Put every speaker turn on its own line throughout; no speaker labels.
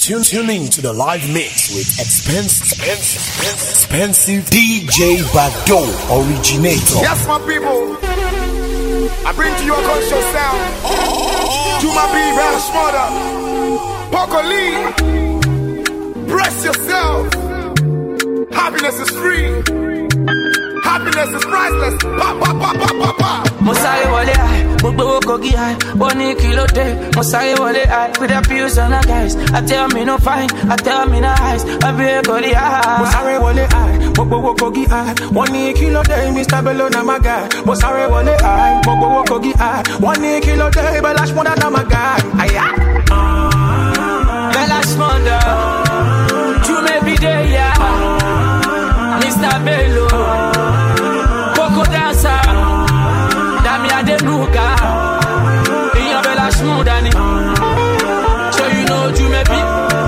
Tune in to the live mix with expensive DJ Bado originator.
Yes, my people, I bring to you a conscious sound. To my baby, Poco Lee, brace yourself. Happiness is free. Happiness is priceless. Pa pa pa pa pa pa.
Mosai wale ai, mugbo kogi ai, 1 kilo day. Mosai wale ai, with the pills on the guys. I tell me no fine, I tell me no eyes. I be a goody ai.
Mosai wale ai, mugbo kogi ai, 1 kilo day. Mr. Bello na my guy. Mosai wale ai, mugbo kogi ai, 1 kilo day. Belash mother na my guy. Aya.
Belash mother, you may be there, yeah. Mr. Bello. So you know you may be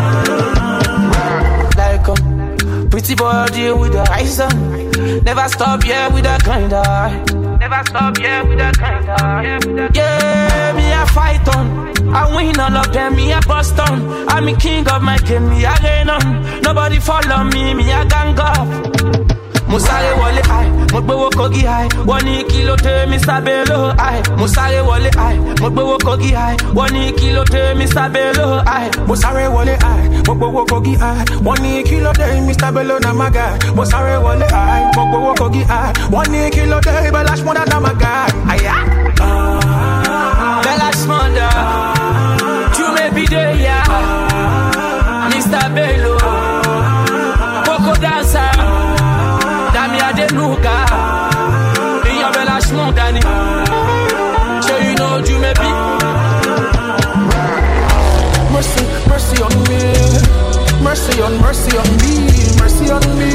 like pretty body with the eyes on. Never stop, yeah, with the kind eye. Never stop, yeah, with the kind eye. Yeah, me a fight on. I win all of them, me a bust on. I'm the king of my game, me a gain on. Nobody follow me, me a gang up. Musare wale ai, mugbo kogi ai, 1 kilo te Mr. Bello ai. Musare wale ai, mugbo kogi ai, 1 kilo te Mr. Bello ai.
Musare wale ai, mugbo kogi ai, 1 kilo te Mr. Bello na my guy. Musare wale ai, mugbo kogi ai, 1 kilo te Belash mother na my guy. Aya.
Belash mother, you may be there, yeah. Mr. Bello, Coco dancer. Nuka, in your Belash Montani. So you know you may be.
Mercy, mercy on me. Mercy on me. Mercy on me. Mercy on me.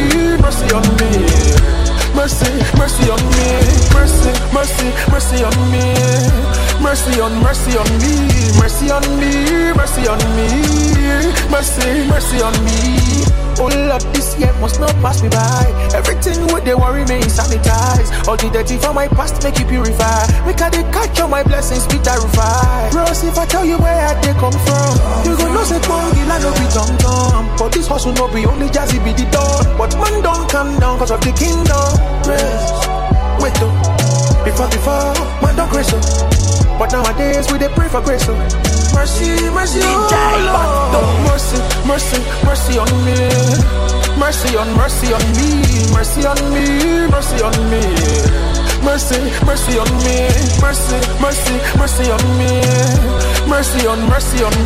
Mercy, mercy on me. Mercy, mercy, mercy on me. Mercy on me. Mercy on me. Mercy on me. Mercy, mercy on me. All of this year must not pass me by. Everything with they worry me sanitize. All the dirty from my past make you purify. Make I they catch all my blessings be terrified. Bros, if I tell you where I they come from, you gon' know say Kongi la no be dumb. But this hustle no be only jazzy be the dawn. But man don't come down cause of the kingdom. Rest, wait up. Before, man don't crazy. But nowadays we they pray for grace. Mercy, mercy, oh Lord. Mercy, mercy, mercy on me. Mercy on me. Mercy on me. Mercy, mercy on me. Mercy, mercy, mercy on me. Mercy on me. Mercy on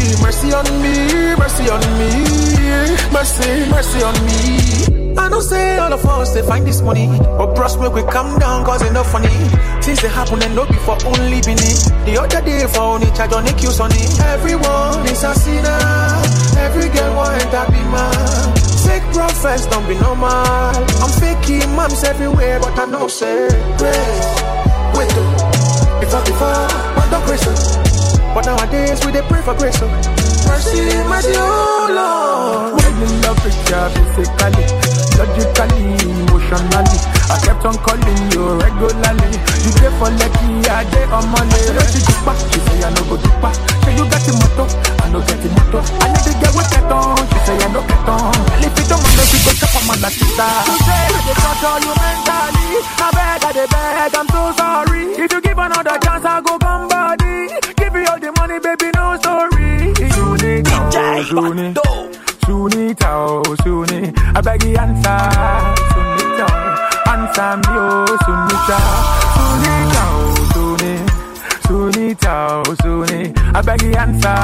me. Mercy on me. I don't say all of us they find this money, but bros make we calm down cause it's not funny. Things they happen and no before only beneath. The other day for only charge on the Q Sunny. Everyone is a sinner. Every girl want to be man. Fake prophets don't be normal. I'm faking moms everywhere, but I know say grace. Wait up. Before, but don't crazy. But nowadays we they pray for grace. Mercy, mercy, oh Lord.
When in love with you physically, logically, emotionally, I kept on calling you regularly. You there for lucky, I there on money. So she do back, she say I no go do back. Say you got the motto, I no get the motto. I need to get with that on, she say I no get on. And if you don't want to, you go chop on my sister. You say they control you mentally. I beg, I'm so sorry. If you give another chance, I go come body. Give you all the money, baby, no story. Suni, I beg you answer. Answer me, oh, Suni, I beg you answer.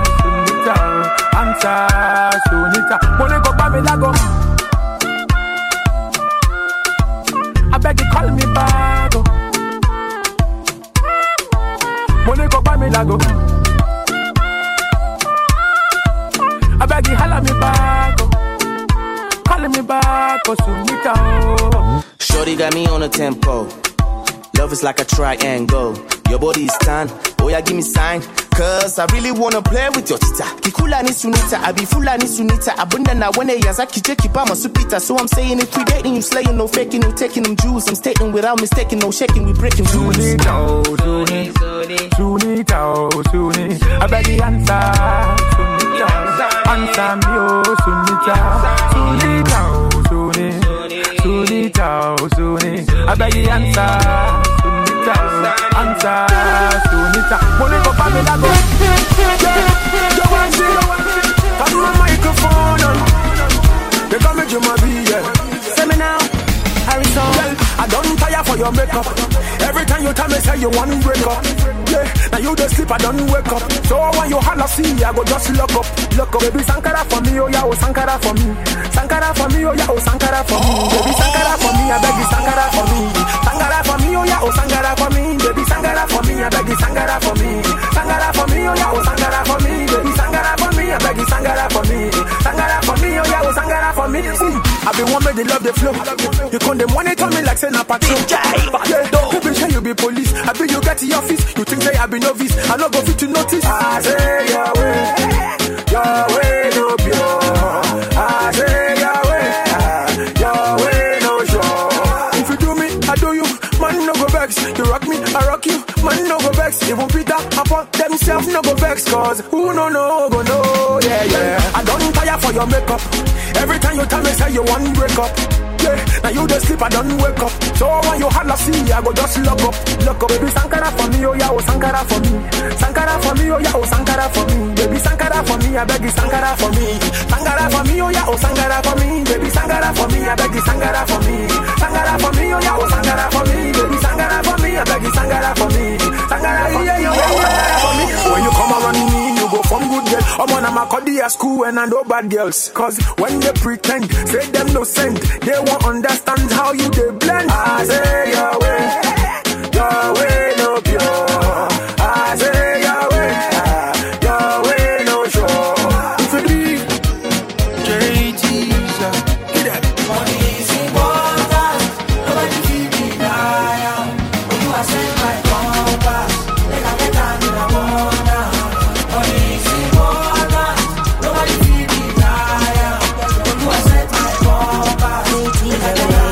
Sunita, money go baby lago. I beg you call me back. Money go baby lago. I beg you, holla me back, calling me back, Sunita.
Shorty got me on a tempo. Love is like a triangle. Your body is tan. Oh yeah, give me sign. Cause I really wanna play with your tita. Kikula ni sunita, I be fula ni sunita. Abunda na wene yazaki cheki pa masupita. So I'm saying if we dating, you slaying, no faking, no taking them Jews. I'm stating without mistaking, no shaking, we breaking rules.
Sunita, I beg the answer. Sunita. I beg you answer. Answer. Money go Pamela go. You want see? Turn my microphone on. They come with you, my yeah. Say me now. Harrison. Well, I don't tire for your makeup. Every time you tell me say you want to break up. Yeah, now you just sleep, I don't wake up. So when you holler see, I go just look up. Baby Sankara for me, oh yeah, oh Sankara for me. Sankara for me, oh yeah, oh Sankara for me. Baby Sankara for me, I beg you Sankara for me. Sankara for me, oh yeah, oh Sankara for me. Baby Sankara for me, I beg you Sankara for me. Sankara for me, oh yeah, oh Sankara for me. Baby Sankara for me, I beg you Sankara for me. Sankara for me, oh yeah, oh Sankara for me. I be one make they love the flow. You come them money tell me like say na patrol. People say you be police. I be you get to your office. You think say I be novice. I no go fit to notice. I say your way no pure. I say your way no sure. If you do me, I do you. Man no go vex. You rock me, I rock you. Man no go vex. Even Peter and Paul themselves no go vex. Cause who no go know. Yeah. I don't tire for your makeup. Every time you tell me say you want break up. Yeah, now you just sleep, I don't wake up. So when you holler see, I go just lock up. Baby Sankara for me, oh yeah, oh Sankara for me. Sankara for me, oh yeah, oh Sankara for me. Baby Sankara for me, I beg you Sankara for me. Sankara for me, oh yeah, oh Sankara for me. Baby Sankara for me, I beg you Sankara for me. Sankara for me, oh yeah, oh Sankara for me. Baby Sankara for me, I beg you Sankara for me. Sankara for me, oh yeah, Sankara for me. When you come around me, you go from good girl. I'm on my Kodia school and I know bad girls. Cause when they pretend, say them no send, they won't understand how you they blend. I say your way no pure. I say your way no sure. If you be JT's, get that.
Money is important, nobody can deny. When you are sent by compass, they can get down in a corner. Money is important, nobody can deny. When you are sent by compass, they can get down in a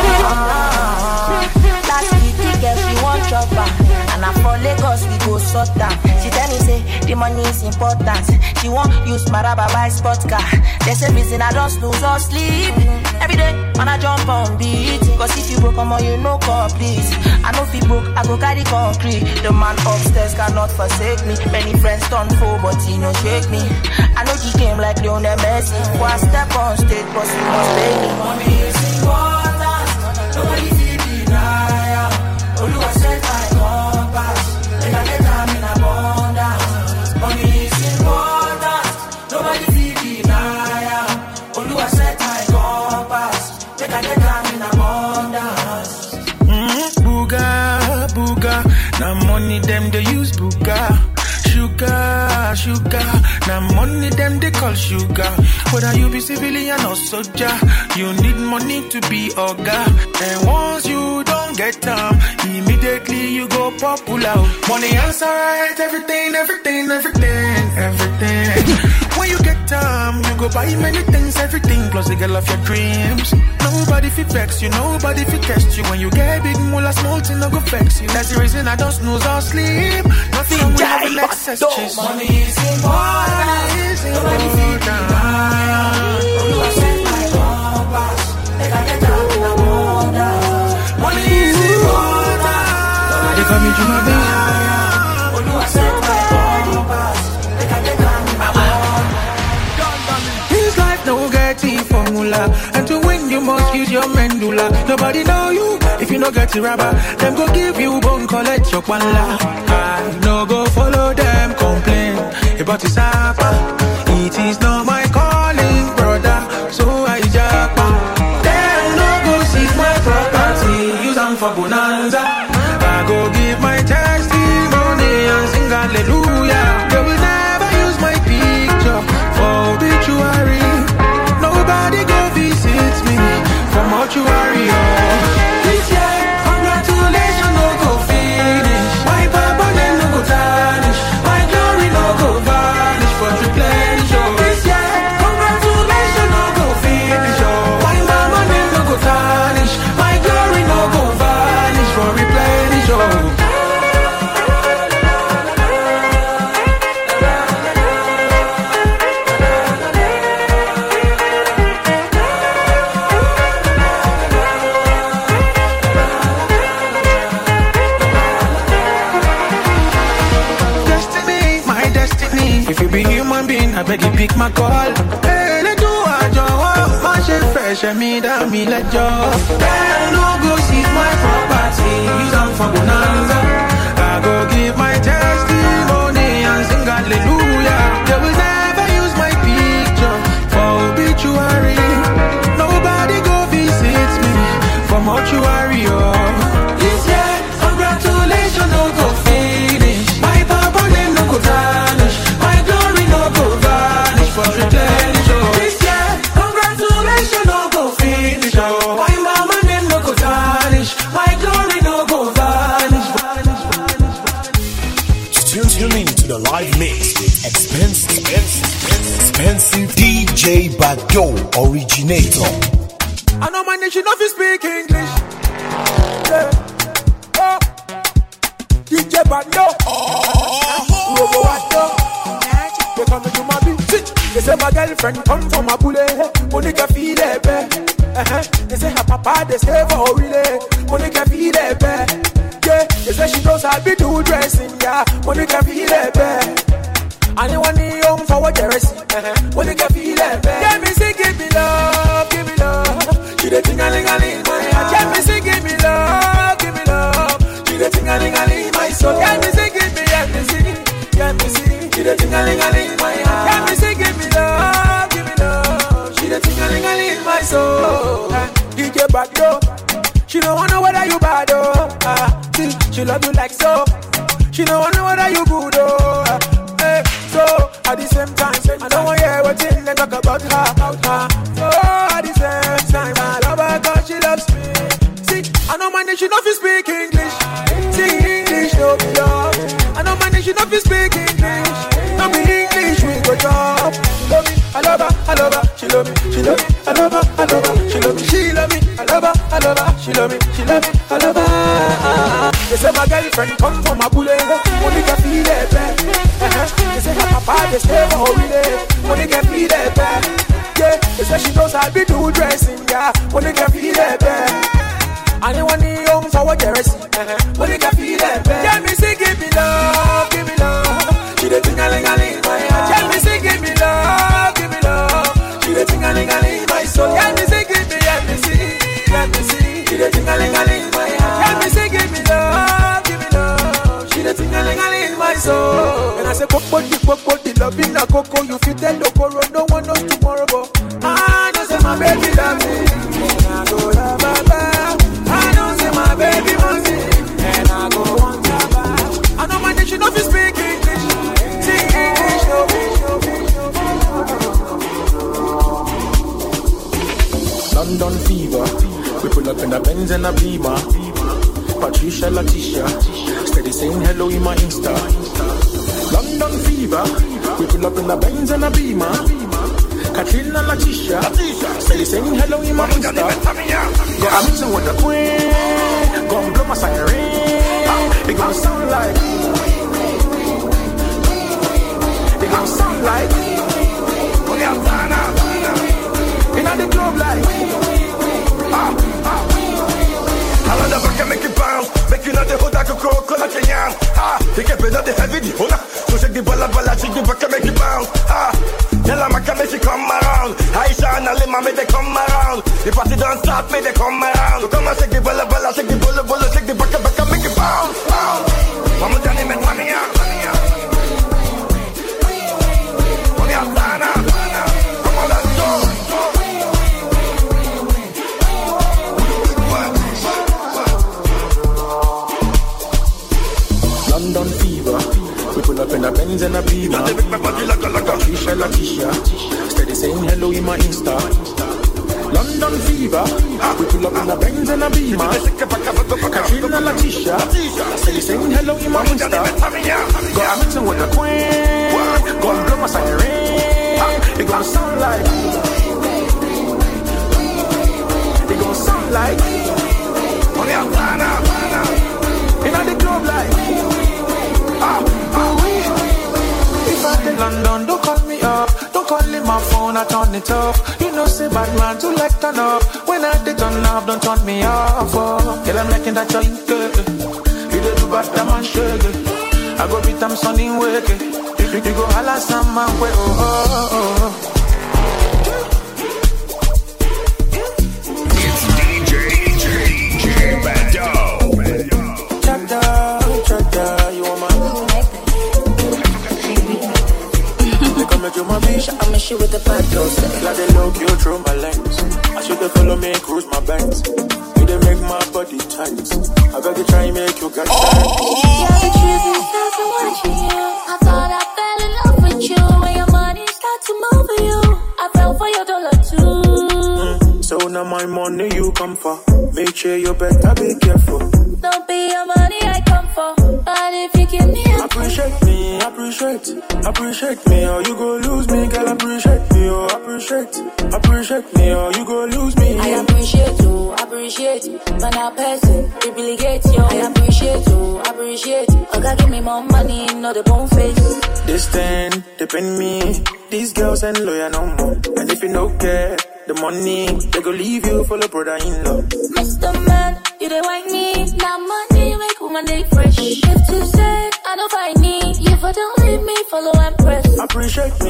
and I for Lagos we go sort down. She tell me say the money is important. She won't use Maraba buy sport car. They say reason I don't snooze or sleep. Every day when I jump on beat. Cause if you broke on you no complete. I know if you broke I go carry concrete. The man upstairs cannot forsake me. Many friends turn foe but he no shake me. I know he came like Lionel Messi. For I step on stage but he must pay me. Money is important. Nobody feel deny. Oluwa set my compass. They can get down in abundance. Money is important. Nobody feel deny. Oluwa set my compass. They can get down in abundance.
Booga. Now money them they use booga. Sugar. Now money them they call sugar. Whether you be civilian or soldier, you need money to be oga. And once you don't get them, immediately you go popular. Money answer right, everything. When you get them, you go buy many things, everything plus the girl of your dreams. Nobody fit vex you, nobody fit test you. When you get big moolah, small thing no go vex you. That's the reason I don't snooze or sleep. Nothing will have an excess chase.
Money is important. Nobody feel deny. Oluwa set my compass. They can get down in abundance. Money is important.
They call me Juma Bay.
Oluwa set my compass. They can get down in abundance.
This life no get the formula. And to win you must use your medulla. Nobody know you if you no get the rubber. Them go give you bone, collect your pala. I no go follow them complain about his appa. It is not my calling, brother. So I japa. Them no go seize my property. Use them for bonanza. I go give my testimony and sing hallelujah. They will never use my picture for obituary. Nobody go visit me for mortuary. This year, congratulations no go finish. My papa then no go tarnish. My glory no go vanish. But you play be human being, I beg you pick my call. Hey, let's do a job. My shit fresh and me down, me let go. Then no go see my property. Use them for bonanza. I go give my testimony and sing hallelujah. They will never use my picture for obituary. Nobody go visit me for mortuary. This year, congratulations, no go finish. My papa name no go vanish. My glory no go vanish for replenish. This year, congratulations, no go finish. My mama name no go vanish. My glory no go vanish.
Tune in to the live mix with expensive DJ Bado originator.
I know my nation of speak English. Yeah. Oh. DJ Bado. Robo Bado. They come to my beat. They say my girlfriend come from a bullet. Monica feel it, They say her papa they stay for relay. Monica feel it, yeah. They say she knows how to do dressing, yeah. Monica feel it, anyone young for what you're Monica feel it, yeah. Me say give me love, give me love. She the ting-a-ling-a-ling my heart. Yeah, me say give me love, give me love. She the ting-a-ling-a-ling my soul. Yeah, me say give me, yeah, me see, yeah, me see. She the ting-a-ling-a-ling my heart. Yeah, me say give me love, give me love. She the ting-a-ling-a-ling my soul. DJ Bado, she don't wanna whether you bad see, she love you like so. She don't wanna whether you good hey, so at the same time, I don't want to hear what they talk about her. So at the same time, I love her 'cause she loves me. See, I know my nation of you speak English. See English, no be love. I know my nation of you speak English. No be English, we go job. She love me, I love her, I love her. She love me, she love me, I love her, I love her. She love me, she love me, I love her, I love her. She love me, she love me, I love her. They say my girlfriend come from a bullet. Monica feel it, They say her papa they stay for holiday. Monica feel it, yeah. They say she knows how to do dressing, yeah. Monica feel it, anyone young for what you're Monica feel it, yeah. Me say give me love, give me love. She the ting-a-ling-a-ling my heart. Yeah, me say give me love, give me love. She the ting-a-ling-a-ling my soul. Yeah, me say give me, yeah, me see, yeah, me see. She the ting-a-ling-a-ling my heart. Yeah, me say give me love, give me love. She the ting-a-ling-a-ling my soul. And I say body, love in a coco. You fit tell Okoro, no one knows tomorrow, but I know say my baby love me. And I go love her. I know say my baby wants me. And I go want her. I know my nation of you speak English. Sing English, London fever. We pull up in a Benz and a Beamer. Patricia, Letitia, steady saying hello in my Insta. London fever. We pull up in a Benz and a Beamer. Katrina, Letitia, steady saying hello in my Insta. Yeah, I'm mixing with the queen. Gonna blow my siren. It gonna sound like. It gonna sound like. In the club like.
I love the back and make it bounce. Making out the hood like a crook, like a yam. They get better, they heavy, the hold up. So shake the ball, shake the back and make it bounce. Tell them I can make it come around. Aisha and Alima, make they come around. The party don't start, make they come around. So come and shake the ball, shake the ball, shake the back and make it bounce. Mama Johnny, make money out. Money out, Sana. Come on, let's go.
London fever. We pull up in a Benz and a Beamer. Patricia, Letitia, steady saying hello in my Insta. London fever. We pull up in a Benz and a Beamer. Katrina, Letitia, steady saying hello in my Insta. Got a mixing with the queen. Gonna blow my siren. It gonna sound like. It gonna sound like. In the club like. If I'm in London, don't call me up. Don't call in my phone, I turn it off. You know, say bad man to like turn up. When I did turn off, don't turn me off. Oh, girl, I'm liking that joint, girl. You do bad, man, sugar. I go beat them son in work. You go holla some man way, oh, oh, oh.
It's DJ Bado.
Chada, you want my they come at you, my bitch.
I'm a shit with the bad girls.
Like they look you through my lens. I should have follow me, cruise my banks. You they make my body tight. I gotta try and make you get tight.
Yeah, the truth is that I'm watching you. I thought I fell in love with you. When your money start to move for you, I fell for your dollar too.
So now my money you come for. Make sure you better be careful.
Don't be your money I come for. But if you give me
appreciate me, appreciate me, or you go lose me, girl. Appreciate me, oh, appreciate me, or you go lose me.
I appreciate you, but now person, privilegate you. I appreciate you, okay, give me more money, not the bone face.
This thing, depend me, these girls ain't loyal no more. And if you no care, the money, they go leave you for the brother-in-law.
Mr. Man, you don't want me, now money make woman day fresh. If you say, I don't find me, if I don't leave me, follow and press.
Appreciate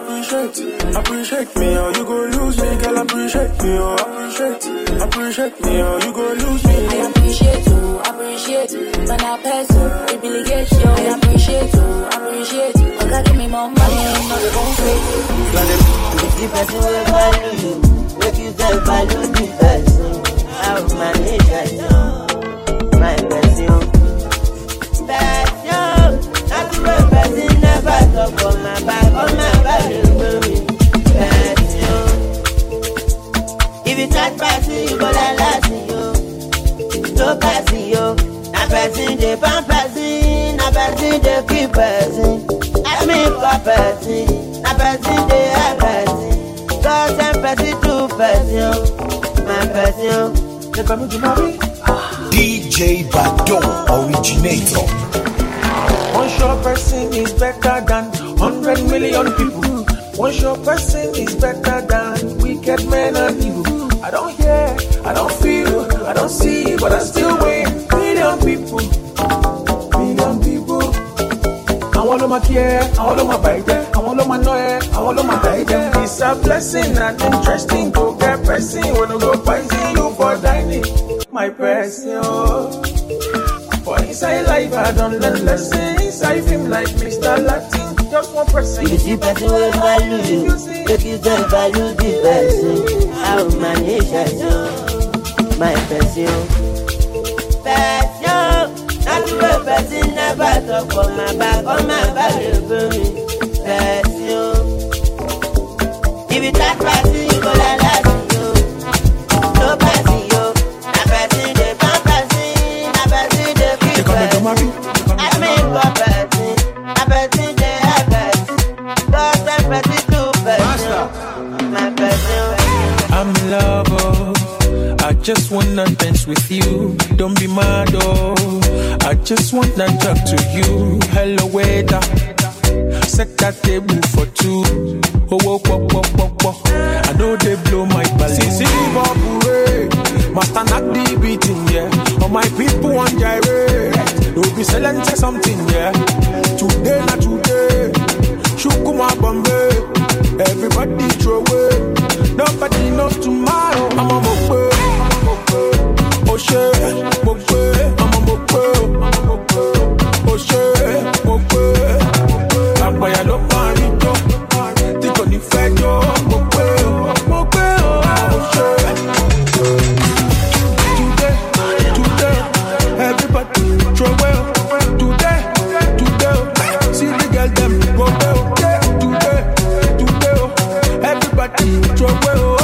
me, or you go lose me, girl. Appreciate me, oh, appreciate me, or you go lose me.
I appreciate you, but now person, privilege you. I appreciate you, okay, give me more money, not the wrong face.
The person will value you, make you self value the person. How manage it, my person. Not to a person, never talk on my back, you will be person. If you touch person, you go like last you. No person, you. Na person, they pan person, na person, they keep person. I mean, for person, na person, they have person. Cause I'm person to person, my person.
They come to marry.
DJ Bado originator.
One sure person is better than 100 million people. One sure person is better than wicked men and evil. I don't hear, I don't feel, I don't see, but I still win. Million people. I want my care, I want my baby, I want my noise, I want my baby. It's a blessing and interesting to get person when I go fighting you for dining. My person, for inside life I don't learn lessons. Inside him like Mr. Latin, just one person.
You see person will value you, make you don't value the person. How manage it, my person. Not to a person, never talk on my back, you will be person. If you touch person, you go like that, no person, you. Na person, they pan person, na person, they keep person. I mean for person, na person, they have person. Cause I'm person to person, my person.
I'm in love, oh. I just wanna dance with you. Don't be mad, oh. I just wanna talk to you. Hello, waiter. Set that table for two. Oh, oh, oh, oh, oh, oh. I know they blow my balloon. See, master not the beating, yeah. All my people on gyrate. Don't be selling something, yeah. Today, not today. Shukuma Bombay. Everybody throw away. Nobody knows tomorrow. I'm a mokwe. Oh shit, mokwe. I'm a mokwe. Oh shit, mokwe. Agbaya lo marito. Tiko ni fejo. Mokwe. Oh shit. Today, everybody throw away. Today. See the girl them go well. Today. Everybody throw away.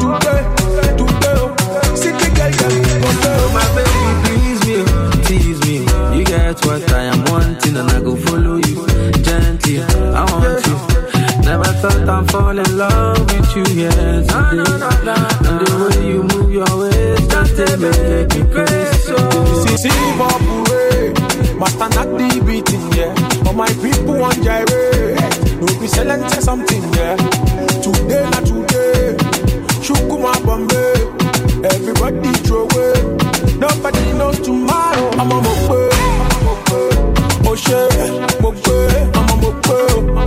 What I am wanting, and I go follow you gently. I want you. Never thought I'd fall in love with you here today. And the way you move your ways, just to make me crazy.
See, Bob, master not the beating, yeah. All my people on gyrate. Don't be selling something, yeah. Today, not today. Shukuma Bombay. Everybody throw away. Nobody knows tomorrow. I'm a mokwe. Oh shit, mokwe. I'm a mokwe.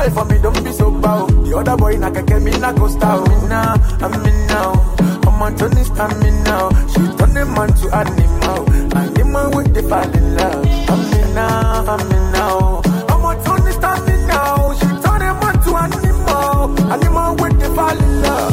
cry for me, don't be so bow. The other boy na keke me na go star. I'm in now. I'm on Tony stand me now. She turn a man to animal. Animal with the fall in love. I'm in now. I'm on Tony stand me now. She turn a man to animal. Animal with the fall in love.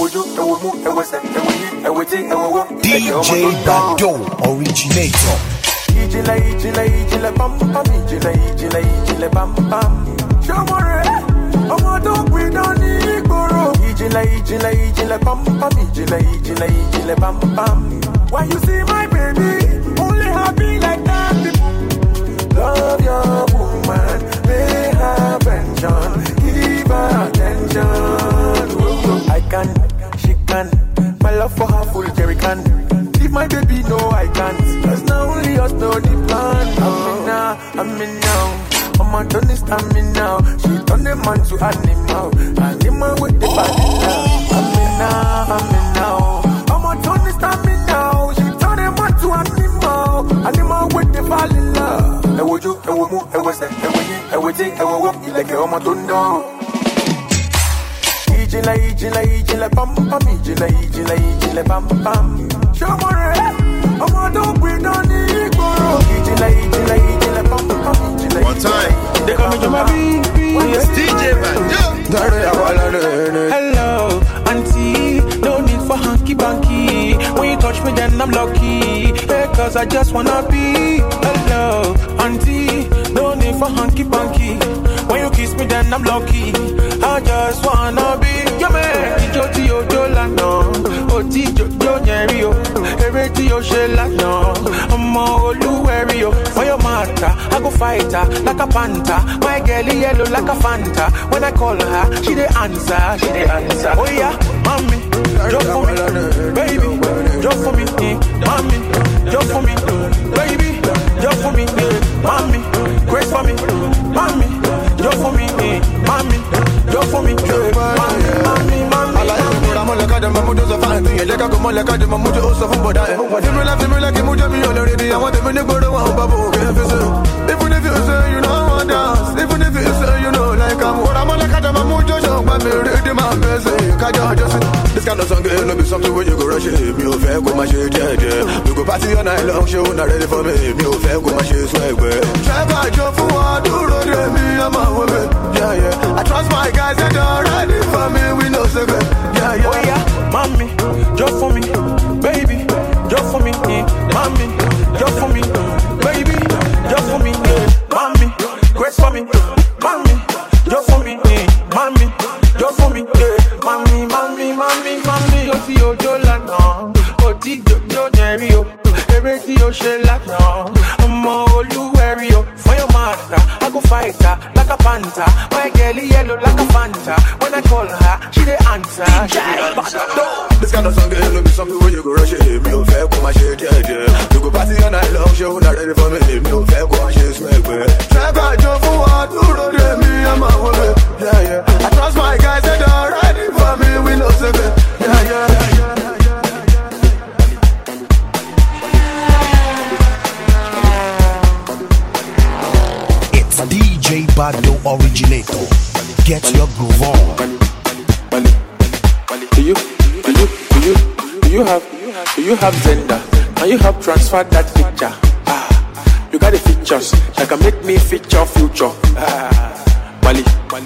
DJ Bado originator.
Ijila bam bam, ijila bam bam. Shamore, Omo don't we don't need goro. Ijila bam bam, ijila bam bam. When you see my baby, only happy like that. Love your woman, pay her pension, give her attention. I can, she can, my love for her full carry can. Leave my baby, no I can't. Cause now only us know the plan. I'm in now. I'm on Tony stand me now. She turn the man to animal. Animal with the body now. I'm in now. I'm on Tony stand me now. She turn the man to animal. Animal with the body love. Ewoju, ewomu, ewese, ewoyi, ewoji, ewowo. Ileke omo tondo. Ijila bam bam, ijila bam bam. Shamore, Omo don't we don't need goro. Ijila bam bam, ijila.
One time,
they call me Jamabi.
It's DJ man.
Hello, auntie. No need for hanky panky. When you touch me, then I'm lucky. Because I just wanna be. Hello, auntie. No need for hanky panky. When you kiss me, then I'm lucky. I just wanna be your man. Ijoti Ojolano, Oti Jojo Nyerio, Ereti Oshelano, Omo Oluwerio. For your matter, I go fight her like a panther. My girl yellow like a Fanta. When I call her, she dey answer. Oh yeah, mommy, jump for me, baby, jump for me, mommy, jump for me, baby, jump for me, mommy, grace for me, mommy, jump for me, mommy, jump for me, mommy.
I'm like I'm a so fine. You like I'm like I'm a so fun, but I like a movie already. I want them to go to one bubble. Even if you say you know I want dance, even if you say you know like I'm like I'm a so but me ready my best. Just this kind of song it'll be something when you go rush it. Me over go my shit, yeah. We go party all night long, show not ready for me. Me over go my shit, swag way. Try to jump for one, do road me, I'm a woman. Yeah. I trust my guys, they're ready for me. We know secret. Yeah.
Oh yeah, mommy, jump for me, baby, jump for me, mommy, jump for me, baby, jump for me, mommy, grace for me, mommy, jump for me, mommy, jump for me, mommy, Oti Ojolano, Oti Jojo Nyerio, Ereti Oshelano, Omo Oluwerio. For your matter, I go fight her like a panther. My girl yellow like a Fanta. When I call her, she dey answer.
This kind of song it'll be something when you go rush it. Me over go my shit, yeah. You go party all night long, show not ready for me. Me over go my shit, swag way. Try to jump for one, do road me, I'm a woman. Yeah. I trust my guys, they're ready for me. We know secret. Yeah.
DJ Bado originator. Get your groove on.
Do you have Zenda? Can you help transfer that picture? You got the features that can make me feature future. Bali.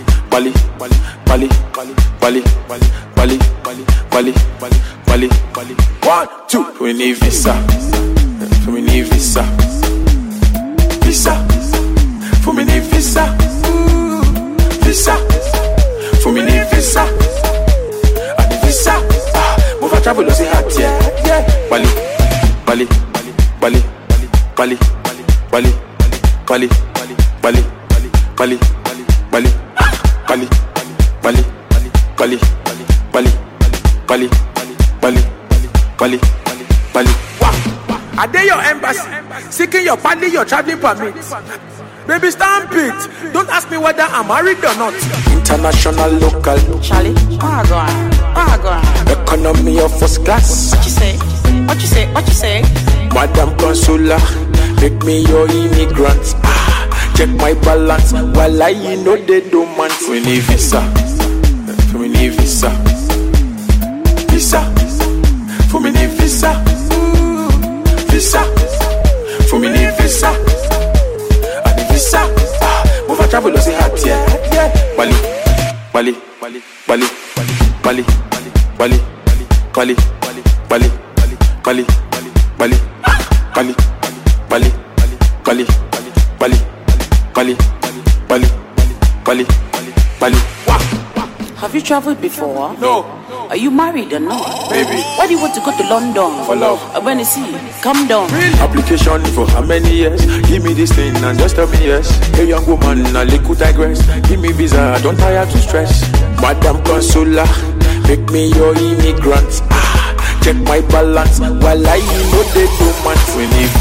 1, 2. We need visa. We need visa. For me need visa. Visa. For me need visa. And the visa. Move a travel to see hot, yeah. Bali. I dare your embassy, seeking your party, your traveling permit. Baby, stamp it. Don't ask me whether I'm married or not. International, local.
Charlie,
Economy of first class.
What you say?
Madam Consular, make me your immigrant.
Check my balance while I know they don't man. For me visa, for me visa, visa, for me visa, visa, for me visa, and visa. Move a travel say hot yeah. Bali, Bali, Bali, Bali, Bali, Bali, Bali, Bali, Bali, Bali, Bali, Bali, Bali, Bali, Bali, Bali, Bali, Bali.
Have you traveled before?
No.
Are you married or not?
Baby.
Why do you want to go to London?
For love.
When is he? Come down.
Application for how many years? Give me this thing and just tell me yes. Hey young woman, a little digress. Give me visa, don't tire to stress. Madam Consular, make me your immigrant. Check my balance while I know they don't man. When if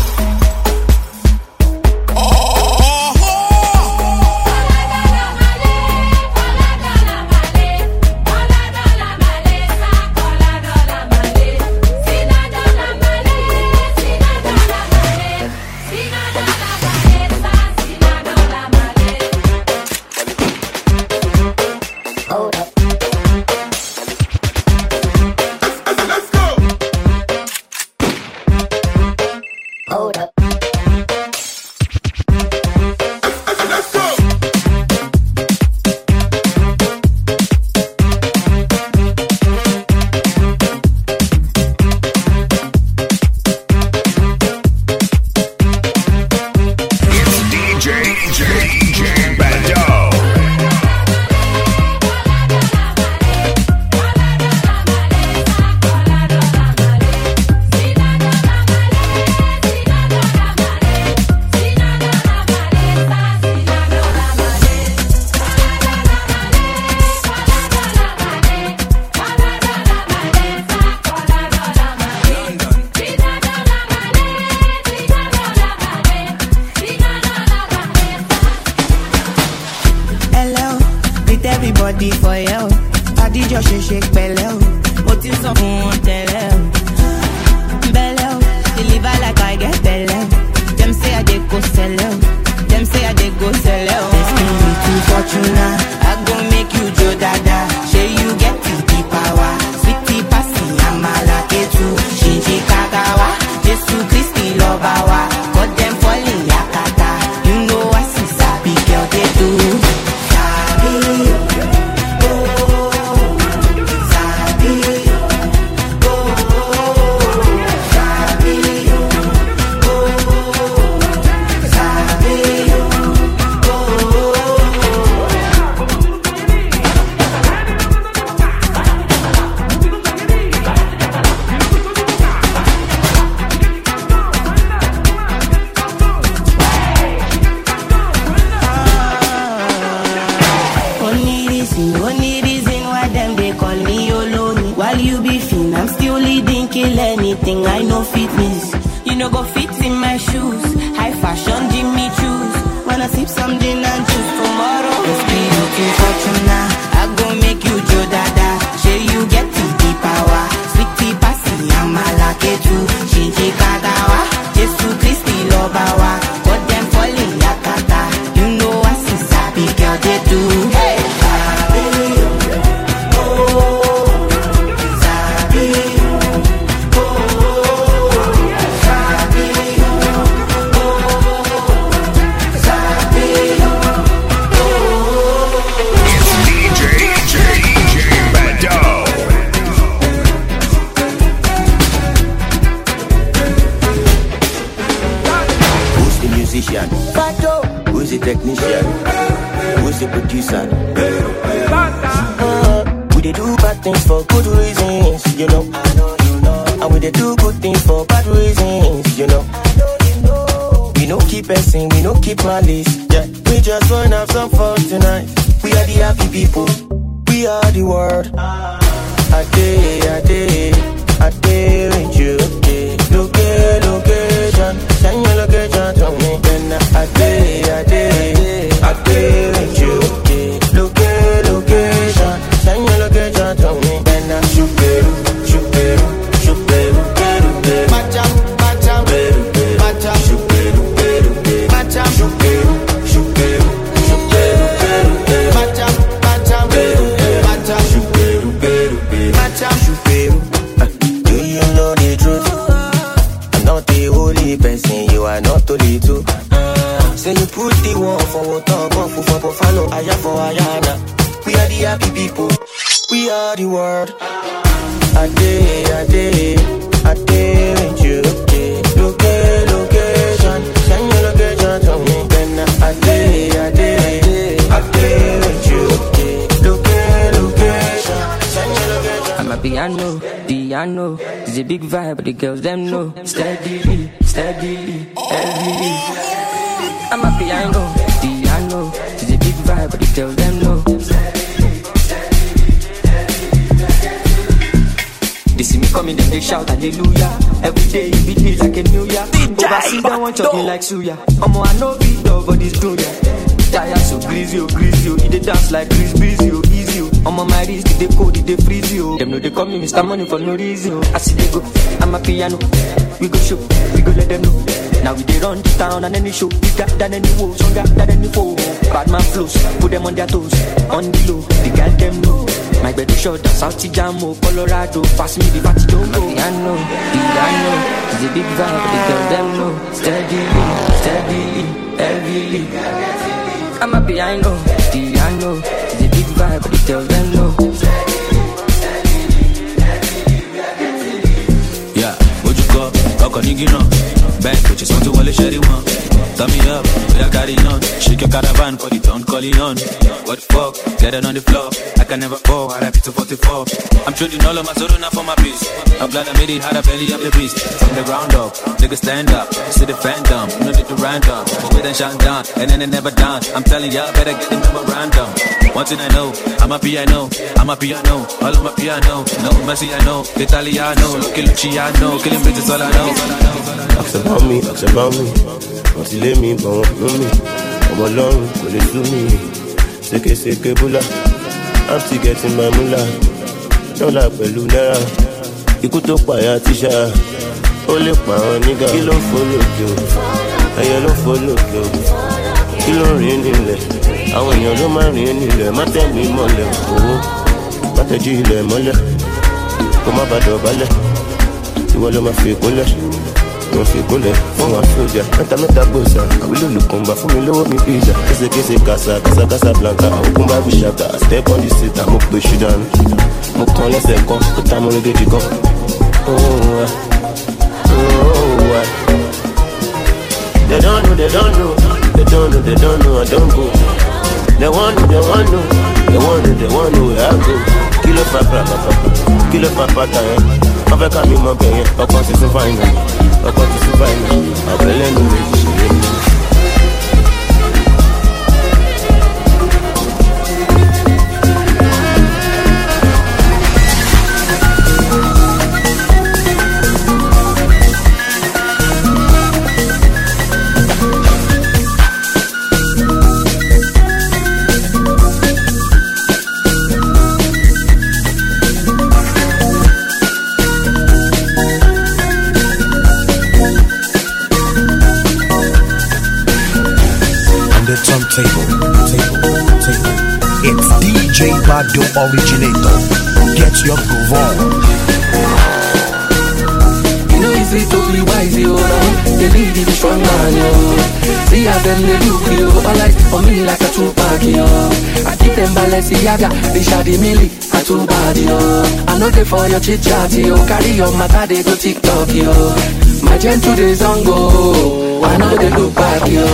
Macha, happy people. We are the world. I day with you. Location, send your location to me. Then I day with you. Location, send your location.
I'm a piano. It's a big vibe, but the girls them know. Steadily, heavily. I'm a piano. It's a big vibe, but the girls them know. They see me coming, then they shout hallelujah. Every day it be day like a new year. Overseas they want chopping like suya. I know beat dog, but it's true, yeah. Tired so greasy, he dey dance like Chris Breezy, easy. I'm on my wrist, they cold, they freeze you. Them know they call me Mr. Money for no reason. I see they go, I'm a piano. We go show, we go let them know. Now we dey run the town and any show. Bigger than any woe, stronger than any foe. Bad man flows, put them on their toes. On the low, the guy them know. My bed is short, South Jamo, Colorado. Pass me the party, don't go. Piano, it's a big vibe, the girls them know. Steadily, heavily. I'm a piano, it's a big vibe, but it tells them no.
Yeah, what you got? Fuck on you know. Bank, but just want to wallet share it one. Turn me up, we are carrying on. Shake your caravan, call it on, call it on. What the fuck? Get it on the floor. I can never fall, I rap it to 44. I'm trading all of my soul now for my peace. I'm glad I made it, had a belly up the beast. From the ground up, niggas stand up. See the phantom, you know the random. We then shine down, and then they never down. I'm telling y'all, better get the memorandum. One thing I know, I'm a piano. All of my piano. No mercy, I know. Italiano, Lucky Luciano. Killing bitches, all I know.
Ask about me. Wọ́n ti lé mi, but wọ́n ló mi. Ọmọ Ọlọ́run kò lè sú mi. Sékèsékè búlà, I'm still getting my moolah. Dọ́là pẹ̀lú náírà, ikú tó pààyà tíṣà. Ó lè pa àwọn nígà. Kí ló ń fò lókè o? Ẹyẹ ló ń fò lókè o. Kí ló ń rìn nílẹ̀? Àwọn èèyàn ló máa ń rìn nílẹ̀. Má tẹ̀ mí mọ́lẹ̀ owó. Má tẹ̀jú ilẹ̀ mọ́lẹ̀. Kó má bàa dọ̀bálẹ̀. Ìwọ ló máa fi ìkólẹ̀. Wọ́n fi ìkólẹ̀ fún wa sójà. Mẹ́ta gbòòsà. Àwílò olùkọ́nba fún mi lówó mi pizza. Késekése kásá blanca. Ògùn bá bí ṣàkà. Step on the seat, mo pe ṣùdánù. Mo kàn lẹ́sẹ̀ kan, ó ta mo régéjì kan. They don't know, I don't go. They want know, where I go. Kilo papa, I've got me my pain. I want to survive. I'm feeling the way.
Table. It's DJ Bado Originator. Get your groove on.
You know it's easy to be wise, yo. They lead you strong man, yo. See how them they look, yo. All eyes on me like a Tupac, yo. I keep them Balenciaga, they shady milli, I too bad, yo. I know they for your chit chat, yo. Carry your matter, they go TikTok, yo. My gen to the zongo, I know they look back, yo.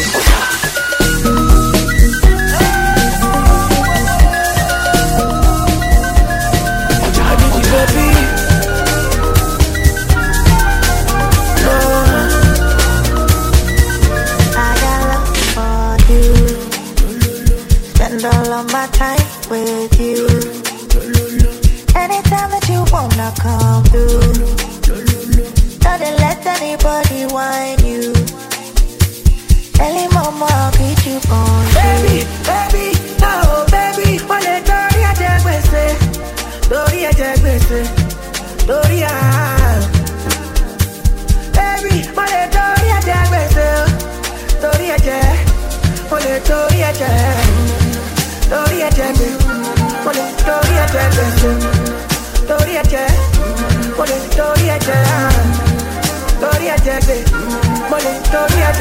All of my time with you. Anytime that you wanna come through, don't let anybody whine you. Early mama, I'll beat you on. Baby, oh baby, wale Doria Jagbese, Doria. Baby, wale Doria Jagbese, Doria. Doria Jagbe, Doria Jagbe, Doria Jagbe, Doria Jagbe,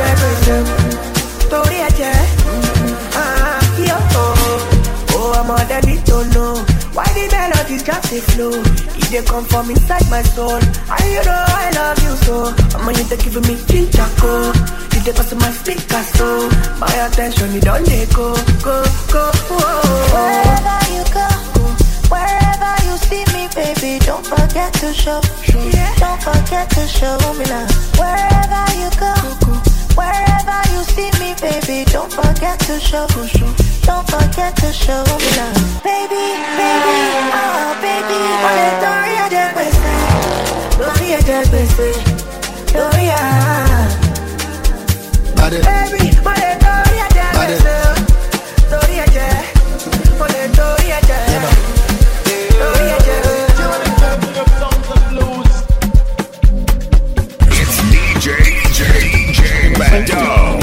Doria Jagbe, Doria Jagbe, yo, oh, I'm on that.
I need to know why the melody just a flow. It they come from inside my soul. And you know I love you so. I'm you they giving me chinchako. You they pass my speaker so. My attention you don't let go, go, go.
Wherever you go, wherever you see me, baby, don't forget to show. Don't forget to show me love. Wherever you go, wherever you see me, baby, don't forget to show. Don't forget to show me love. Baby, baby, oh baby. Ole Doria de Bese, Doria de Bese, Doria. Baby, ole Doria de Bese, Doria de, ole Doria de, Doria de.
It's DJ Bando.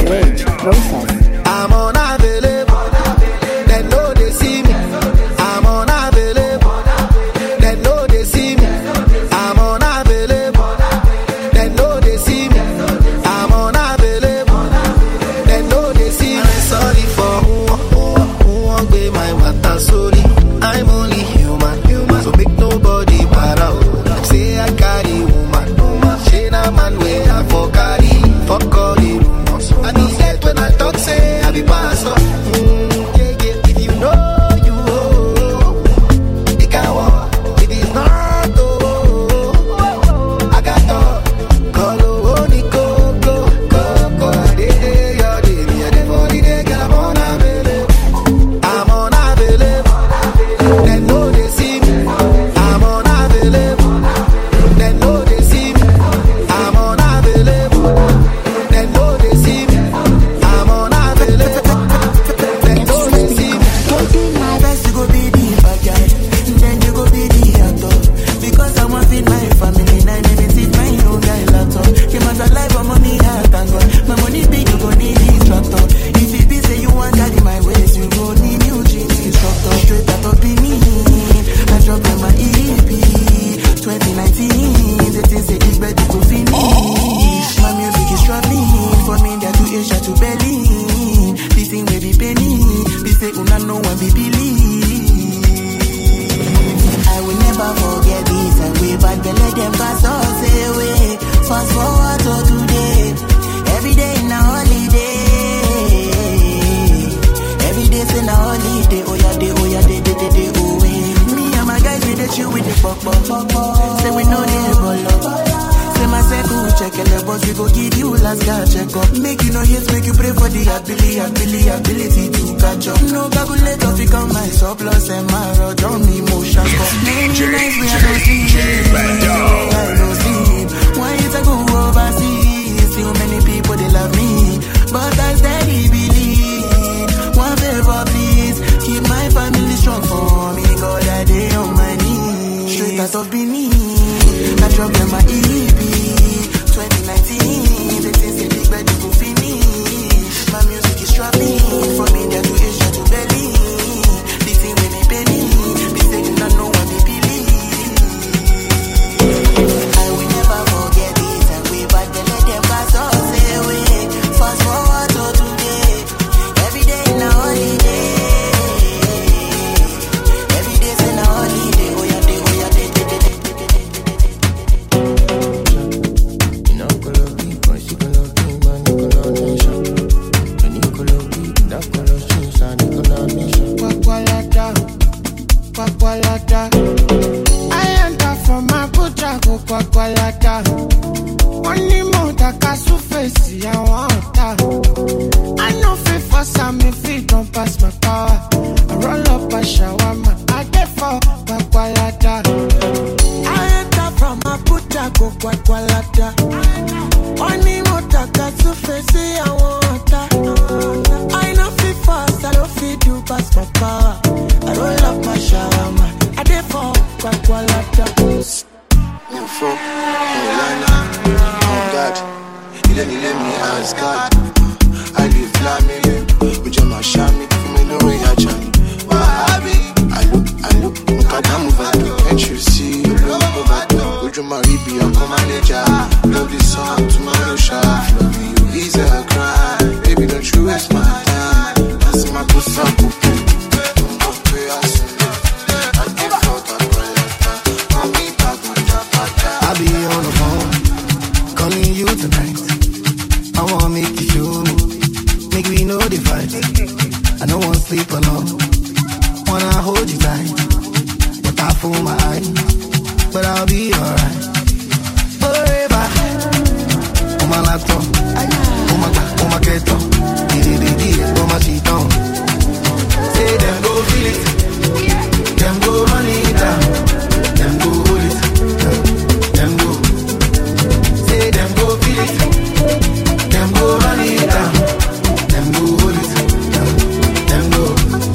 I'm unavailable. They know they see me. I'm unavailable. They know they see me. I'm unavailable. They know they see me. I'm unavailable. They know they see me. I'm sorry for who won't be my water. Sorry, I'm only human. So make nobody para. Say I carry woman. She na man where I for carry. Fuck all the rumors. I need that when I talk say I be pastor. If you know you it can walk. If it's not I got talk. Call only go. They your day. Me a day for the day. Girl, I'm unavailable. I'm unavailable. They know they see me. I'm unavailable. They know they see me. I'm unavailable. They know they see me. I'm unavailable. They know they see me.
My best to go be the bad guy, then you go be the actor. Because I want feed my family, and I never see my own guy laptop. Came out alive for money, I thank God. My money big, you go need instructor. If it be say you want carry my ways, you go need new jeans instructor. Straight out of me, I drop on my EP 2019. The things say it's better to finish. My music is traveling from India to Asia to Berlin. This thing may be penny. Be say una know one be believe. I will never forget this and way back then let them pass us away. Fast forward to today. Every day in a holiday. Every day's in a holiday. Oh yeah, day, oh way. Me and my guys we the chill with the pop. Say we know they roll up. Say my circle check and the boss we go give you last guy check up. Make you no hate, make you pray for the ability to catch up. No calculator fi count my surplus and my road on emotion. Many nights we are no sleep, I no sleep. Why it's a go overseas? Too many people they love me, but I steady believe. One favor please, keep my family strong for me. God I day on my knees, straight out of Benin. I drop them my EP 2019. The things they big but you go finish. My music is traveling from India to Asia to Berlin. This thing with me penny. Be saying I know what they believe. I will never forget this and way back then let them pass us away. Fast forward to today. Every day in a holiday. Every day's in a holiday. Oh yeah, day.
Kwakwalada. I enter from Abuja, go Kwakwalada. Money more that casu face, I want that. I know fit for some, if it don't pass my power. I roll up a shawarma, I get for Kwakwalada. I enter from Abuja, go Kwakwalada. Money more that casu face, I want that. I know fit fast, I don't fit do pass my power. I roll up my shawarma, I dey for Kwakwalada.
Info, Olana, oh God, you let me ask God. I live flaming, with your mashami, for me no way I jam. Wahabi, fool my eyes, but I'll be alright. Forever. Oh my laptop, oh my keto, oh my shit on. Say them go feel it, them go run it down, them go hold it, them go. Say them go feel it, them go run it down, them go hold it, them go.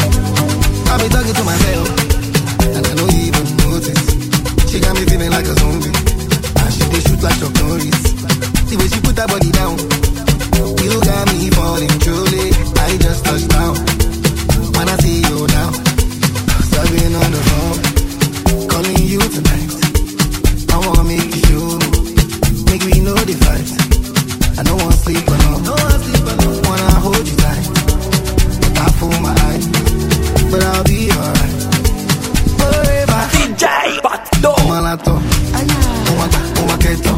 I be talking to myself, and I don't even notice. She got me feeling like a zombie, and she dey shoot like Chuck Norris. The way she put her body down, you got me falling truly. I just touched down. When I see you now, serving on the phone, calling you tonight. I wanna make you sure, make me know the fight. I don't wanna sleep alone, wanna hold you tight. I fool my eyes, but I'll be alright. Forever. DJ Bato. Oh my laptop, oh my keto,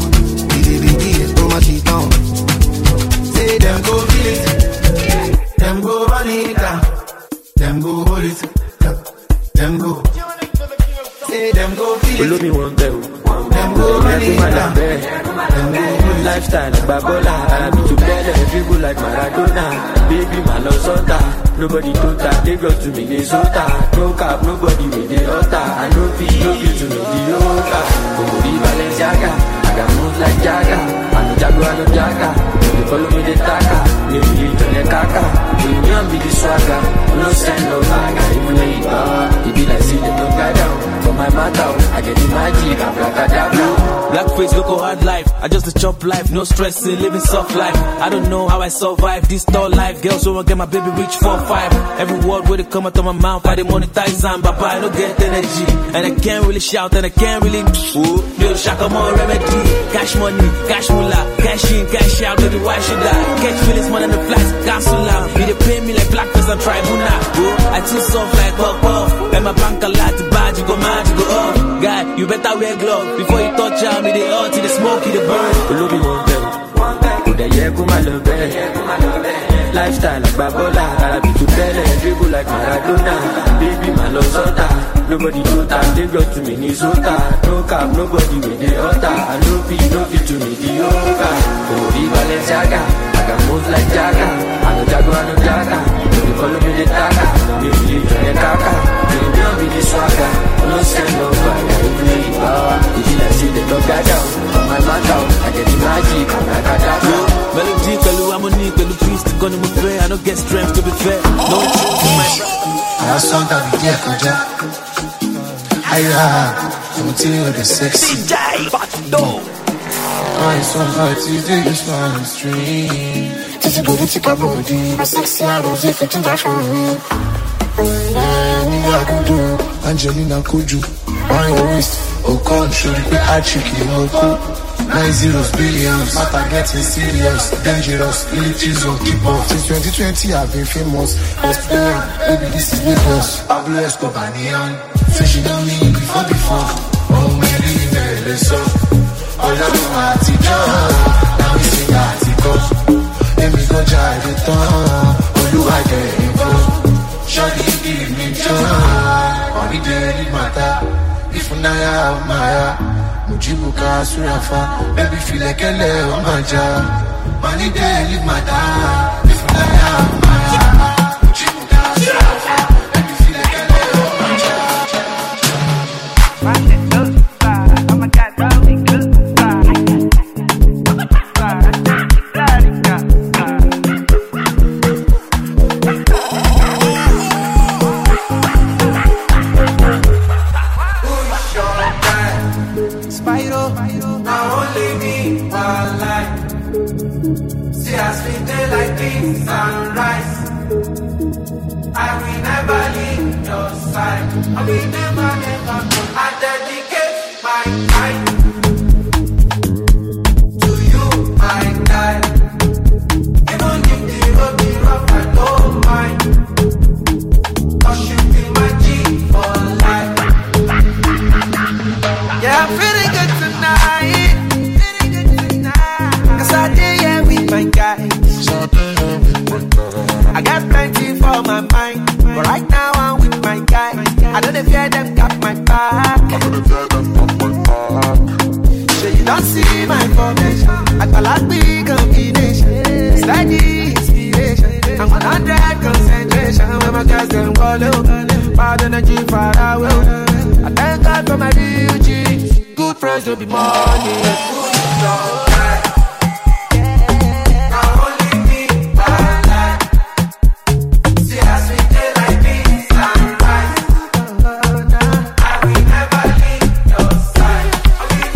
oh my shit on. Say them go feel it, them go run it down, them go hold it, them go. Say them go feel it, them go run it down, them go hold it.
Lifestyle like Babola, I be together, dribble like Maradona. Baby, my love sota, nobody total, they go to Minnesota. No cap, nobody with the altar. I know feel to me the yoga. Como be Balenciaga, I got moves like Jaga. I know Jago, I know Jaga. You follow me the taka, maybe you turn the kaka. You know me the swagger, no send no maga. Even though you are, it be like see the no guy down. For my matter, I get the magic, I'm Black
Blackface, local hard life. I just a chop life, no stressing, living soft life. I don't know how I survive this tall life. Girls wanna get my baby reach 4-5. Every word where they come out of my mouth, I dey monetize and Baba, I don't get energy. And I can't really shout and I can't really yo, shaka more remedy. Cash money, cash moolah, cash in, cash out, baby, why should I? Catch feelings more than the flights, cancel out. You dey pay me like Blackface and Tribuna. I too soft like puff. And my bank a lot to bad, you go mad, you go off. Guy, you better wear gloves before you touch out. Me the hot, the smoky, the burn.
Love you one bell. Could I hear my love bell? Lifestyle like Babola, I be to bell, dribble like Maradona. Baby, my love sota. Nobody do that, they go to Minnesota. No cap, nobody with the altar. I know fit to me the yoga. Como be Balenciaga, I got moves like Jaga. I know Jago, I know Jaga. You follow me the taka, maybe you turn the kaka. You know me the swagger, no send no fire. Even though you power, if you like see the dog guy down. On my mat out, I get the magic, I'm like a dagger.
Melody, Kalu, Harmony, Kalu, Priest, gonna move fair. I don't get strength to be fair. No truth in my
I saw that we get Koja. I'm telling you the sexy.
DJ Bato.
I saw how Tuesday is on the street. Just a good chick up body. My sexy, I don't think it's that for me. Angelina Koju, my waist, oh come show you I trick you, no cool. 9 billions, matter getting serious, dangerous, militaries on keep off. Since 2020 I've been famous, baby this is Lagos. Pablo Escobar neon, say she know me before. Oh my baby, so all I know I teach her, now we sing articles. Let me go try the tongue, oh do I get involved? Shawty give me joy, on the daily matter. If Naya or Maya, Mujibuka Surafa, baby feel like a leo maja. Money daily matter. If Naya or Maya, Mujibuka Surafa, baby feel like a leo maja. Oh my God, really good.
Sunrise, I will never leave your side. I will never go. I dedicate my time to you, my guy. Even if the road be rough, I don't mind. 'Cause you be my G for life. Yeah, I'm feeling good tonight. 'Cause I did yeah with my guys. I got plenty for my mind, but right now I'm with my guy. I don't fear them them got my back. So you don't see my formation. I call out big combination. Steady inspiration. I'm 100 concentration. When my girls them go low, bad energy far away. I thank God for my real G's. Good friends will be money.